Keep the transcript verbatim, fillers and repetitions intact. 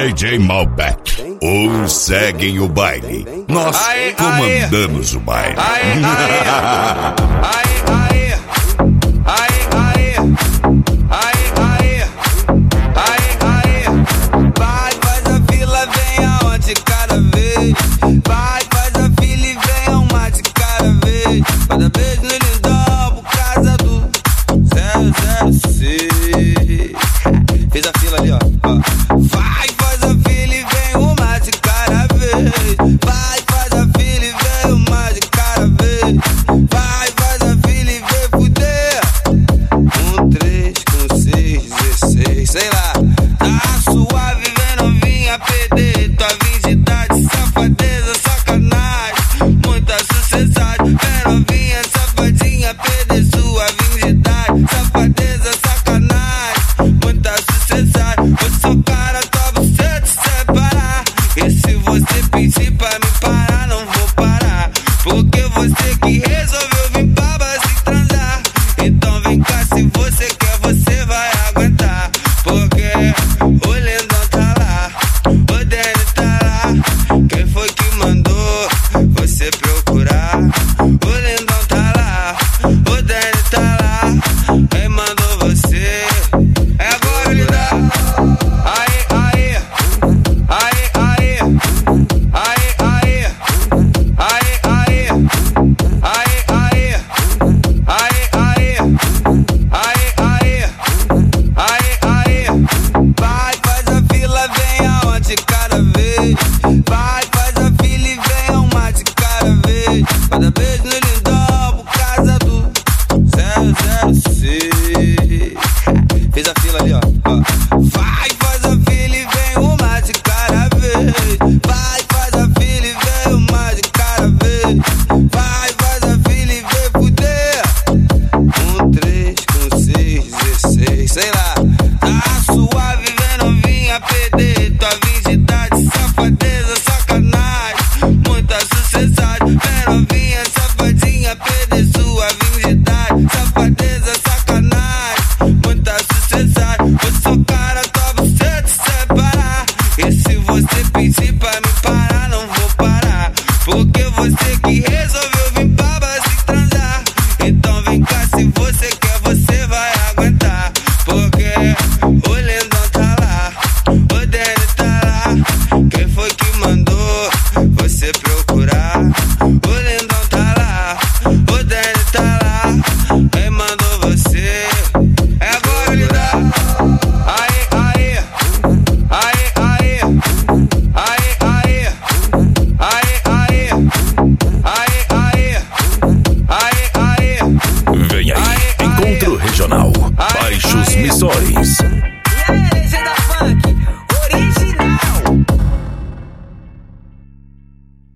D J Malbec. Uns seguem o baile, nós Aê, comandamos aê. o baile. Aê, aê, aê, aê, aê, aê, aê. Vai, faz a fila, vem aonde cada vez. Vai, faz a fila e vem uma de cada vez. Cada beijo no lindão por causa do zero zero seis. Fez a fila ali, ó. Vai, faz a fila e vem uma de cada vez. Vai, faz a fila e vem uma de cada vez. Vai, faz a fila e vem fuder. Um, três, com seis, dezesseis, sei lá. Tá suave, vem novinha, perder tua virgindade, safadeza, sacanagem, muita sucessagem. Vem novinha, safadinha, perder sua virgindade, safadeza, sacanagem, muita sucessagem. Eu sou cara, tua você te separar. E se você pedir pra me parar, não vou parar. Porque você que resolveu vir pra base transar. Então vem cá, se você quer, você vai aguentar. Porque o lindão tá lá, o Danny tá lá. Quem foi que mandou você procurar? O lindão tá lá, o Danny tá lá. Quem mandou você? É agora, lindão. Aê, aê, aê, aê, aê, aê, aê, aê, aê, aê, aê, aê, aê, aê, aê, aê. Vai, faz a fila, vem aonde cada vez. Vai, faz a fila e vem uma de cada vez. Cada beijo no lindão por causa do zero zero seis. Fez a fila ali, ó. Vai, faz a fila e vem uma de cada vez. Vai, faz a fila e vem uma de cada vez. Vai, faz a fila e vem fuder. Um, três, com seis, dezesseis, sei lá. Tá suave, vem novinha, perder tua virgindade, safadeza, sacanagem, muita sucessagem. Vem novinha, safadinha, perder sua virgindade, safadeza, sacanagem, muita sucessagem. Eu sou cara, tua você te separar. E se você pedir pra me parar, não vou parar. Porque você que resolveu vir pra base transar. Então vem cá, se você quer, você vai aguentar. Porque o lindão tá lá, o Danny tá lá. Quem foi que mandou você procurar? O lindão tá lá, o Danny tá lá. Quem mandou você? É agora, lindão. Aê, aê, aê, aê, aê, aê, aê, aê, aê, aê, aê, aê. Vem aí, Encontro Regional, Baixos Missões.